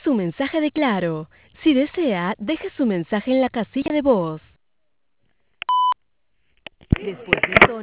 su mensaje de Claro. Si desea, deje su mensaje en la casilla de voz. Después del tono,